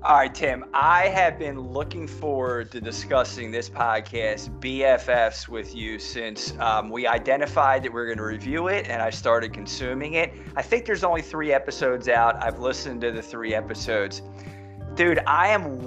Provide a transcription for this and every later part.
All right, Tim, I have been looking forward to discussing this podcast, BFFs, with you since we identified that we are going to review it and I started consuming it. I think there's only 3 episodes out. I've listened to the 3 episodes. Dude, I am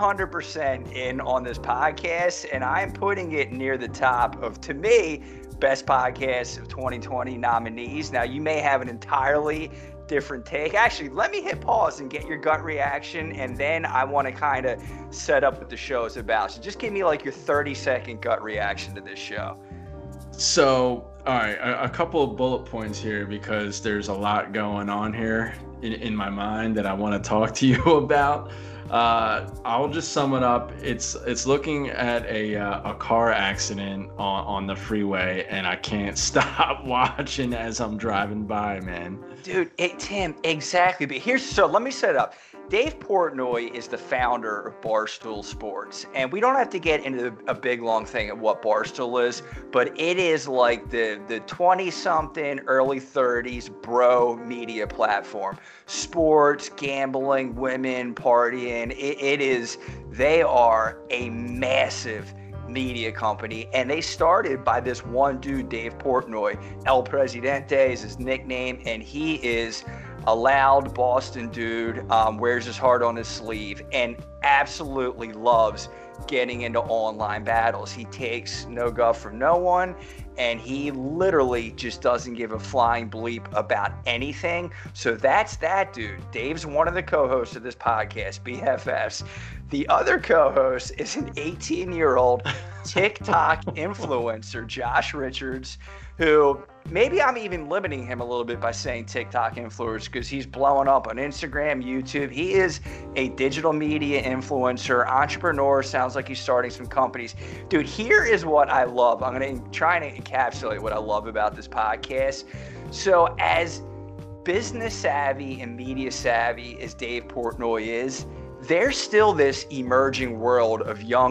100% in on this podcast, and I am putting it near the top of, to me, best podcasts of 2020 nominees. Now, you may have an entirely different take. Actually, let me hit pause and get your gut reaction, and then I want to kind of set up what the show is about. So just give me like your 30-second gut reaction to this show. So, all right, a couple of bullet points here because there's a lot going on here in my mind that I want to talk to you about. I'll just sum it up. It's looking at a car accident on the freeway, and I can't stop watching as I'm driving by, man. Dude, Tim, exactly. But so let me set it up. Dave Portnoy is the founder of Barstool Sports, and we don't have to get into a big long thing of what Barstool is, but it is like the 20-something, early 30s bro media platform. Sports, gambling, women, partying. They are a massive media company, and they started by this one dude, Dave Portnoy. El Presidente is his nickname, and he is a loud Boston dude, wears his heart on his sleeve, and absolutely loves getting into online battles. He takes no guff from no one, and he literally just doesn't give a flying bleep about anything. So that's that dude. Dave's one of the co-hosts of this podcast, BFFs. The other co-host is an 18-year-old TikTok influencer, Josh Richards, who maybe I'm even limiting him a little bit by saying TikTok influencer because he's blowing up on Instagram, YouTube. He is a digital media influencer, entrepreneur, sounds like he's starting some companies. Dude, here is what I love. I'm going to try to encapsulate what I love about this podcast. So as business savvy and media savvy as Dave Portnoy is, there's still this emerging world of young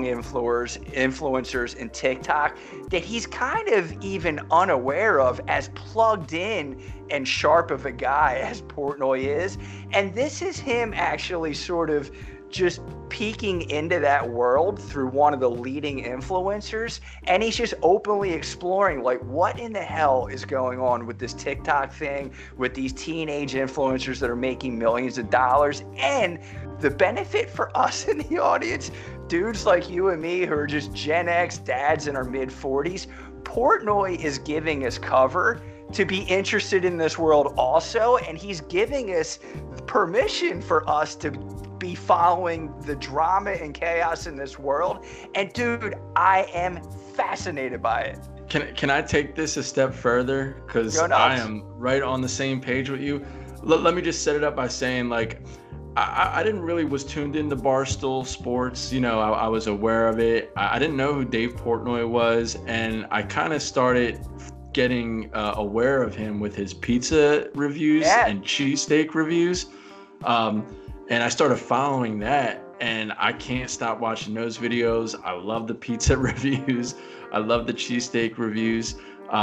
influencers in TikTok that he's kind of even unaware of, as plugged in and sharp of a guy as Portnoy is. And this is him actually sort of just peeking into that world through one of the leading influencers, and he's just openly exploring like what in the hell is going on with this TikTok thing, with these teenage influencers that are making millions of dollars. And the benefit for us in the audience, dudes like you and me who are just Gen X dads in our mid-40s, Portnoy is giving us cover to be interested in this world also, and he's giving us permission for us to be following the drama and chaos in this world. And dude, I am fascinated by it. Can I take this a step further? Because I am right on the same page with you. Let me just set it up by saying, like, I didn't really was tuned into Barstool Sports. You know, I was aware of it. I didn't know who Dave Portnoy was, and I kind of started getting aware of him with his pizza reviews and cheesesteak reviews. And I started following that, and I can't stop watching those videos. I love the pizza reviews. I love the cheesesteak reviews.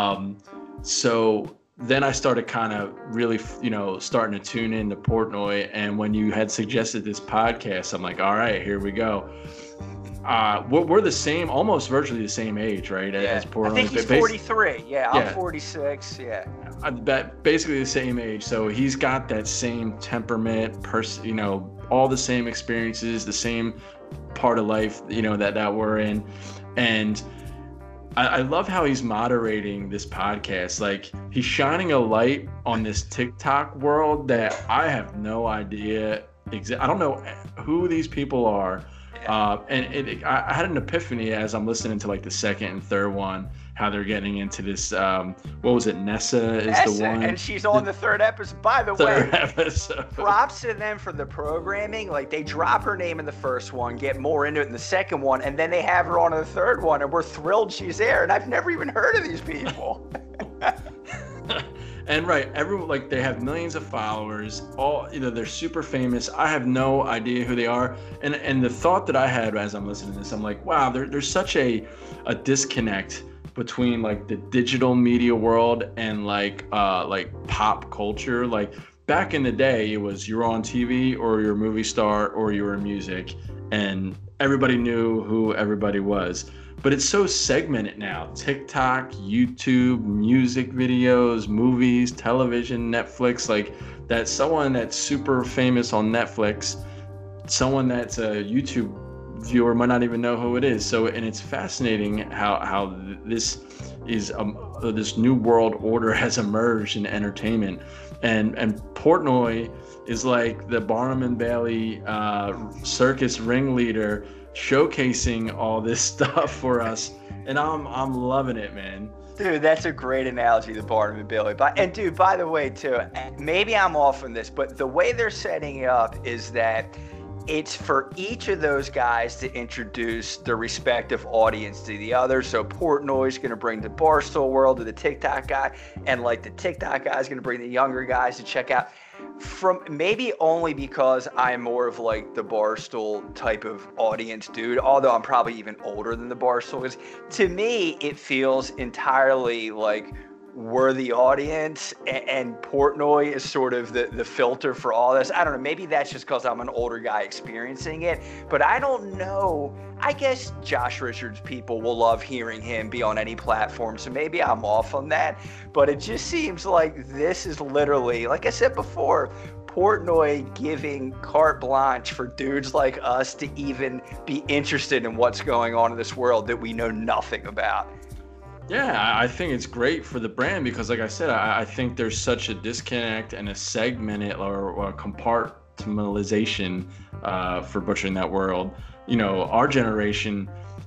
So then I started kind of really, starting to tune into Portnoy. And when you had suggested this podcast, I'm like, all right, here we go. We're the same, almost virtually the same age, right? As Portnoy. I think he's 43. I'm 46. Yeah. Basically the same age. So he's got that same temperament, all the same experiences, the same part of life, that we're in. And I love how he's moderating this podcast. Like, he's shining a light on this TikTok world that I have no idea. I don't know who these people are. I had an epiphany as I'm listening to like the second and third one, how they're getting into this. What was it? Nessa is the one, and she's on the third episode. By the way, props to them for the programming. Like, they drop her name in the first one, get more into it in the second one, and then they have her on in the third one, and we're thrilled she's there. And I've never even heard of these people. And everyone, like, they have millions of followers, all, they're super famous. I have no idea who they are. And the thought that I had as I'm listening to this, I'm like, wow, there's such a disconnect between like the digital media world and like pop culture. Like, back in the day, it was you're on TV or you're a movie star or you were in music, and everybody knew who everybody was. But it's so segmented now. TikTok, YouTube, music videos, movies, television, Netflix, like that someone that's super famous on Netflix, someone that's a YouTube viewer might not even know who it is. So, and it's fascinating how this is this new world order has emerged in entertainment, and Portnoy is like the Barnum and Bailey circus ringleader, showcasing all this stuff for us, and I'm loving it, man. Dude, that's a great analogy, the Barnum and Bailey. And dude, by the way, too, maybe I'm off on this, but the way they're setting it up is that it's for each of those guys to introduce their respective audience to the other. So Portnoy's going to bring the Barstool world to the TikTok guy, and like the TikTok guy is going to bring the younger guys to check out. From maybe only because I'm more of like the Barstool type of audience dude, although I'm probably even older than the Barstool is. To me, it feels entirely like we're the audience, and Portnoy is sort of the filter for all this. I don't know, maybe that's just because I'm an older guy experiencing it, but I don't know. I guess Josh Richards people will love hearing him be on any platform, so maybe I'm off on that, but it just seems like this is literally, like I said before, Portnoy giving carte blanche for dudes like us to even be interested in what's going on in this world that we know nothing about. Yeah, I think it's great for the brand because, like I said, I think there's such a disconnect and a segmented or compartmentalization for butchering that world. You know, our generation,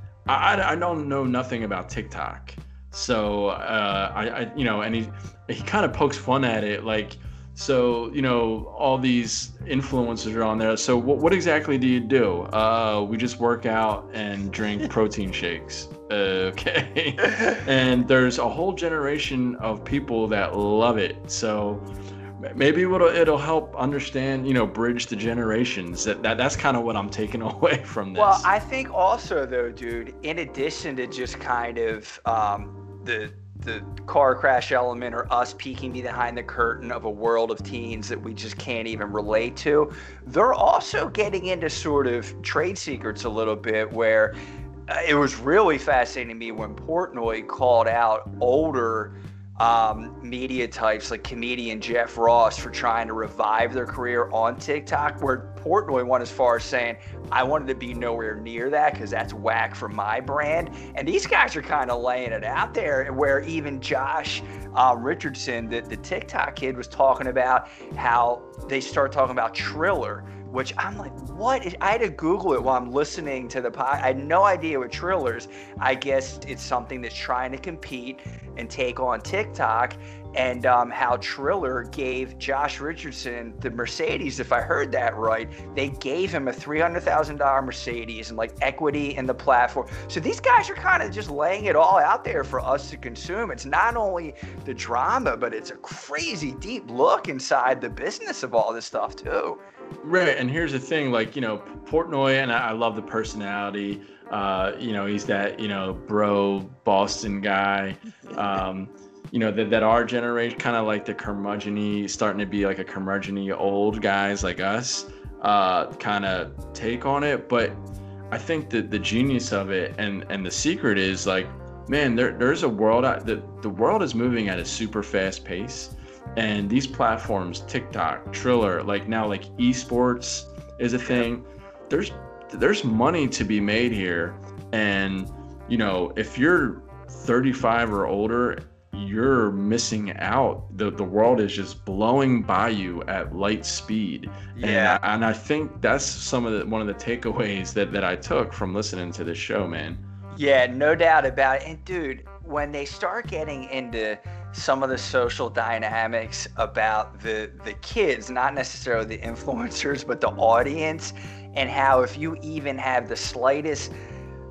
I don't know nothing about TikTok, so I you know, and he kind of pokes fun at it, like, so, you know, all these influencers are on there. So what exactly do you do? We just work out and drink protein shakes. Okay. And there's a whole generation of people that love it. So maybe it'll help understand, you know, bridge the generations. That's kind of what I'm taking away from this. Well, I think also, though, dude, in addition to just kind of the car crash element or us peeking behind the curtain of a world of teens that we just can't even relate to, they're also getting into sort of trade secrets a little bit, where it was really fascinating to me when Portnoy called out older media types like comedian Jeff Ross for trying to revive their career on TikTok, where Portnoy went as far as saying, I wanted to be nowhere near that because that's whack for my brand. And these guys are kind of laying it out there, where even Josh Richardson, the TikTok kid, was talking about how they start talking about Triller, which I'm like, what? I had to Google it while I'm listening to the pod. I had no idea what Triller is. I guess it's something that's trying to compete and take on TikTok, and how Triller gave Josh Richardson the Mercedes, if I heard that right. They gave him a $300,000 Mercedes and like equity in the platform. So these guys are kind of just laying it all out there for us to consume. It's not only the drama, but it's a crazy deep look inside the business of all this stuff too. Right, and here's the thing, like, you know, Portnoy, and I love the personality. You know, he's that, you know, bro Boston guy. You know, that our generation, kind of like the curmudgeon-y, starting to be like a curmudgeon-y old guys like us, kind of take on it. But I think that the genius of it and the secret is, like, man, there's a world out, the world is moving at a super fast pace. And these platforms, TikTok, Triller, like now, like esports is a thing. There's money to be made here. And, you know, if you're 35 or older, you're missing out. The world is just blowing by you at light speed. Yeah. And I think that's one of the takeaways that I took from listening to this show, man. Yeah, no doubt about it. And dude, when they start getting into some of the social dynamics about the kids, not necessarily the influencers, but the audience, and how if you even have the slightest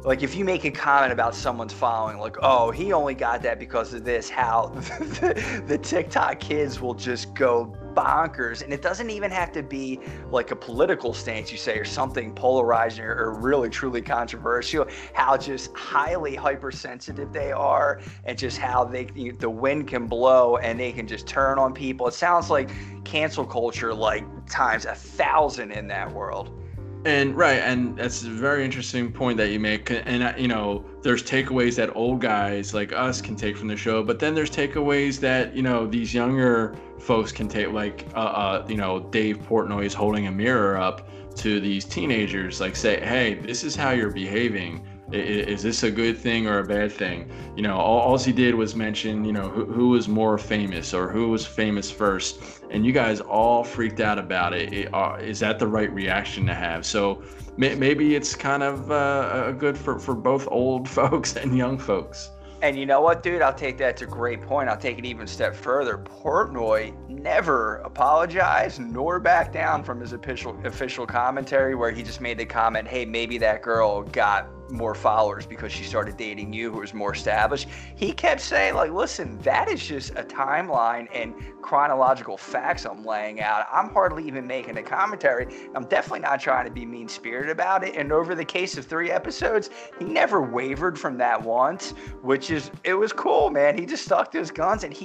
like if you make a comment about someone's following, like, oh, he only got that because of this, how the TikTok kids will just go bonkers. And it doesn't even have to be like a political stance, you say, or something polarizing or really truly controversial, how just highly hypersensitive they are, and just how the wind can blow and they can just turn on people. It sounds like cancel culture like times 1,000 in that world. And right, and that's a very interesting point that you make. And you know, there's takeaways that old guys like us can take from the show, but then there's takeaways that, you know, these younger folks can take, like you know, Dave Portnoy is holding a mirror up to these teenagers, like, say, hey, this is how you're behaving. Is this a good thing or a bad thing? You know, all he did was mention, you know, who was more famous or who was famous first, and you guys all freaked out about it. Is that the right reaction to have? So maybe it's kind of good for both old folks and young folks. And you know what, dude? I'll take that. It's a great point. I'll take it even a step further. Portnoy never apologized nor backed down from his official commentary, where he just made the comment, hey, maybe that girl got more followers because she started dating you, who was more established. He kept saying, like, listen, that is just a timeline and chronological facts I'm laying out. I'm hardly even making a commentary. I'm definitely not trying to be mean-spirited about it. And over the case of 3 episodes, he never wavered from that once, it was cool, man. He just stuck to his guns, and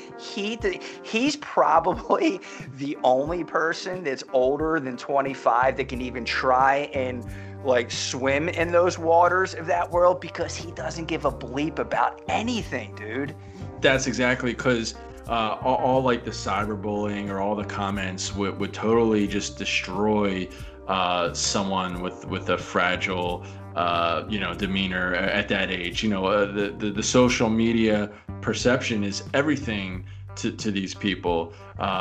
he's probably the only person that's older than 25 that can even try and like swim in those waters of that world, because he doesn't give a bleep about anything, dude. That's exactly, because all like the cyberbullying or all the comments would totally just destroy someone with a fragile you know, demeanor at that age. You know, the social media perception is everything to these people,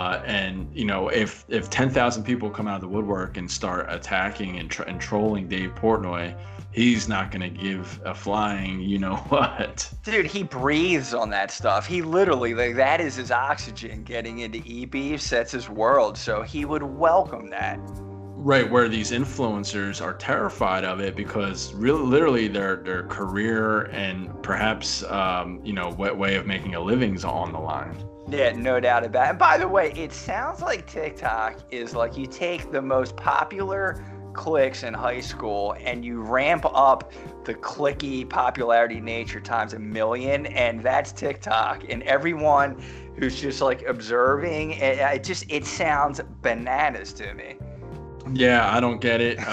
and you know, if 10,000 people come out of the woodwork and start attacking and trolling Dave Portnoy, he's not going to give a flying you know what. Dude, he breathes on that stuff. He literally, like, that is his oxygen. Getting into e-beef, that's his world, so he would welcome that. Right, where these influencers are terrified of it because literally their career and perhaps you know, way of making a living's on the line. Yeah, no doubt about it. And by the way, it sounds like TikTok is like you take the most popular clicks in high school and you ramp up the clicky popularity nature times 1,000,000, and that's TikTok. And everyone who's just like observing, it sounds bananas to me. Yeah, I don't get it.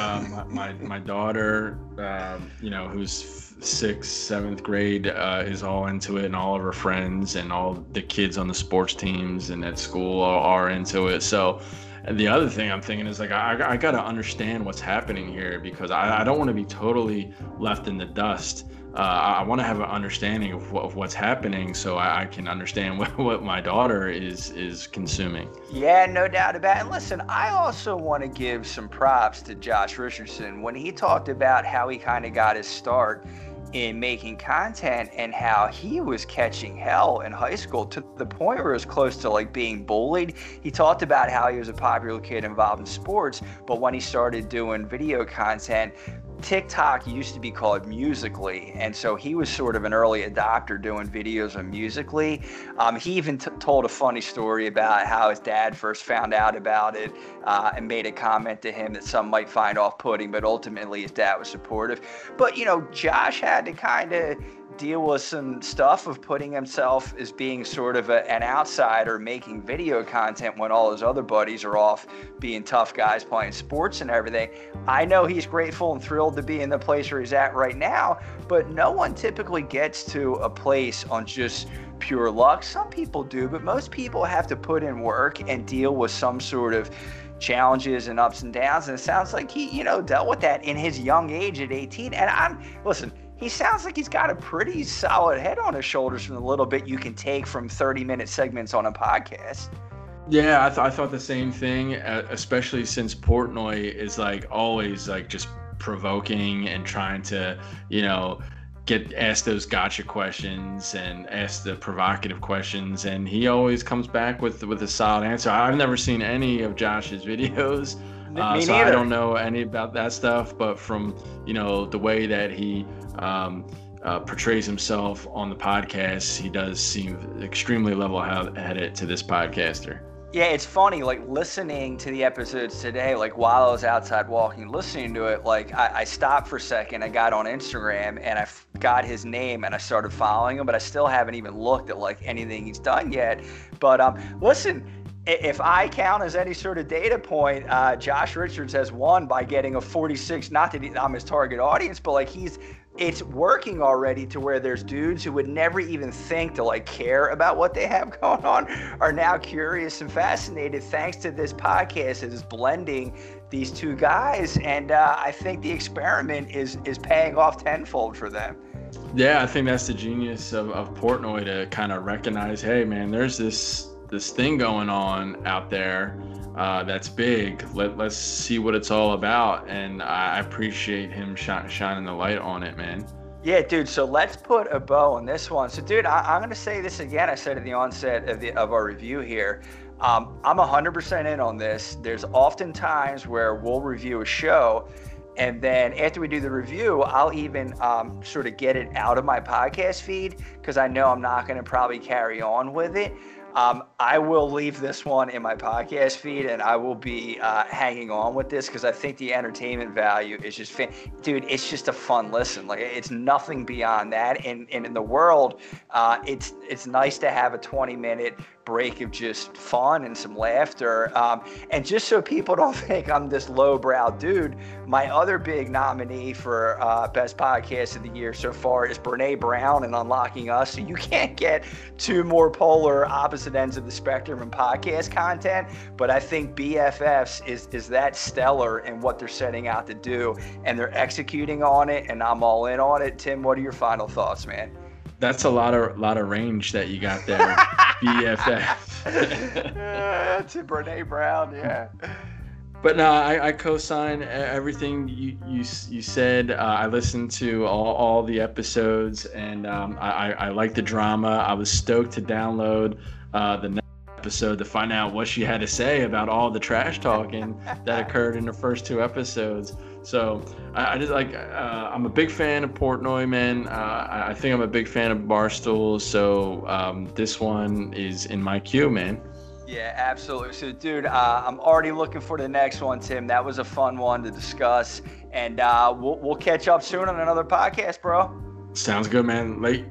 My daughter, you know, who's 6th, 7th grade, is all into it, and all of her friends and all the kids on the sports teams and at school are into it. So, and the other thing I'm thinking is, like, I got to understand what's happening here, because I don't want to be totally left in the dust. I want to have an understanding of what's happening, so I can understand what my daughter is consuming. Yeah, no doubt about it. And listen, I also want to give some props to Josh Richardson when he talked about how he kind of got his start in making content and how he was catching hell in high school to the point where it was close to like being bullied. He talked about how he was a popular kid involved in sports, but when he started doing video content, TikTok used to be called Musical.ly, and so he was sort of an early adopter doing videos on Musical.ly. He even told a funny story about how his dad first found out about it and made a comment to him that some might find off-putting, but ultimately his dad was supportive. But, you know, Josh had to kind of deal with some stuff of putting himself as being sort of an outsider making video content when all his other buddies are off being tough guys playing sports and everything. I know he's grateful and thrilled to be in the place where he's at right now, but no one typically gets to a place on just pure luck. Some people do, but most people have to put in work and deal with some sort of challenges and ups and downs, and it sounds like he, you know, dealt with that in his young age at 18. And listen, he sounds like he's got a pretty solid head on his shoulders from the little bit you can take from 30-minute segments on a podcast. Yeah, I thought the same thing, especially since Portnoy is like always like just provoking and trying to, you know, get asked those gotcha questions and ask the provocative questions, and he always comes back with a solid answer. I've never seen any of Josh's videos, So I don't know any about that stuff, but from, the way that he portrays himself on the podcast, he does seem extremely level-headed to this podcaster. Yeah, it's funny, like listening to the episodes today, like while I was outside walking, listening to it, like I stopped for a second, I got on Instagram and I got his name and I started following him, but I still haven't even looked at like anything he's done yet. But listen, if I count as any sort of data point, Josh Richards has won by getting a 46, not that I'm his target audience, but like it's working already to where there's dudes who would never even think to like care about what they have going on are now curious and fascinated thanks to this podcast that is blending these two guys. And I think the experiment is paying off tenfold for them. Yeah, I think that's the genius of Portnoy to kind of recognize, hey man, there's this thing going on out there that's big. Let's see what it's all about, and I appreciate him shining the light on it, man. Yeah, dude. So let's put a bow on this one. So, dude, I'm gonna say this again. I said at the onset of our review here. I'm 100% in on this. There's often times where we'll review a show, and then after we do the review, I'll even sort of get it out of my podcast feed because I know I'm not going to probably carry on with it. I will leave this one in my podcast feed, and I will be hanging on with this because I think the entertainment value is just, dude, it's just a fun listen. Like, it's nothing beyond that. And in the world, it's nice to have a 20-minute break of just fun and some laughter. And just so people don't think I'm this lowbrow dude, my other big nominee for Best Podcast of the Year so far is Brene Brown and Unlocking Us. So you can't get two more polar opposite ends of the spectrum in podcast content. But I think BFFs is that stellar in what they're setting out to do, and they're executing on it, and I'm all in on it. Tim, what are your final thoughts, man? That's a lot of range that you got there. BFF. To Brene Brown, yeah. But no, I co-sign everything you said. I listened to all the episodes, and I like the drama. I was stoked to download the next episode to find out what she had to say about all the trash talking that occurred in the first two episodes. So I just I'm a big fan of Portnoy, man. I think I'm a big fan of Barstool. So this one is in my queue, man. Yeah, absolutely. So, dude, I'm already looking for the next one, Tim. That was a fun one to discuss, and we'll catch up soon on another podcast, bro. Sounds good, man. Late.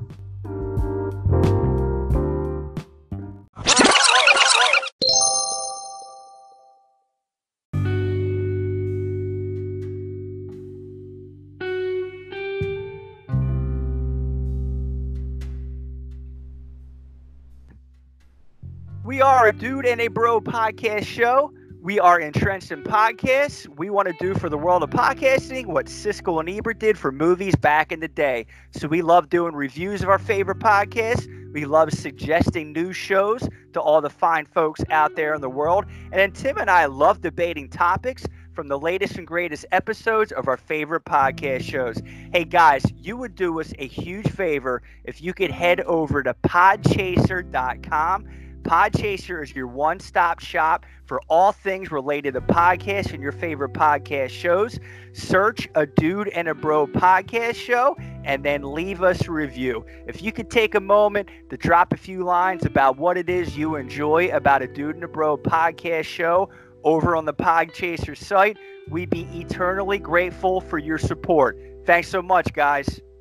We are a Dude and a Bro podcast show. We are entrenched in podcasts. We want to do for the world of podcasting what Siskel and Ebert did for movies back in the day. So we love doing reviews of our favorite podcasts. We love suggesting new shows to all the fine folks out there in the world. And then Tim and I love debating topics from the latest and greatest episodes of our favorite podcast shows. Hey guys, you would do us a huge favor if you could head over to podchaser.com. Podchaser is your one-stop shop for all things related to podcasts and your favorite podcast shows. Search a Dude and a Bro podcast show and then leave us a review. If you could take a moment to drop a few lines about what it is you enjoy about a Dude and a Bro podcast show over on the Podchaser site, we'd be eternally grateful for your support. Thanks so much, guys.